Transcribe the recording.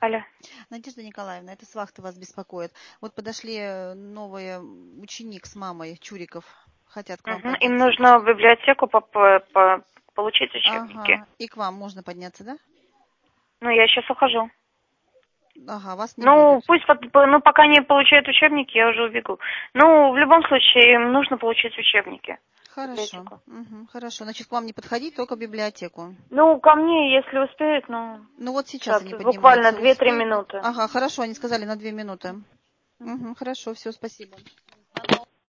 Алло. Надежда Николаевна, это с вахты вас беспокоит. Вот подошли новые ученик с мамой, Чуриков, хотят к вам Им подняться. нужно в библиотеку получить учебники. Ага, и к вам можно подняться, да? Ну, я сейчас ухожу. Ага, вас не Ну, будет. пусть, пока не получают учебники, я уже убегу. Ну, в любом случае, им нужно получить учебники. В Хорошо, библиотеку. хорошо. Значит, к вам не подходить, только в библиотеку. Ну, ко мне, если успеют, Ну вот сейчас сейчас, они буквально поднимаются, 2-3 успеют? минуты. Ага, хорошо, они сказали на 2 минуты. Хорошо, все, спасибо.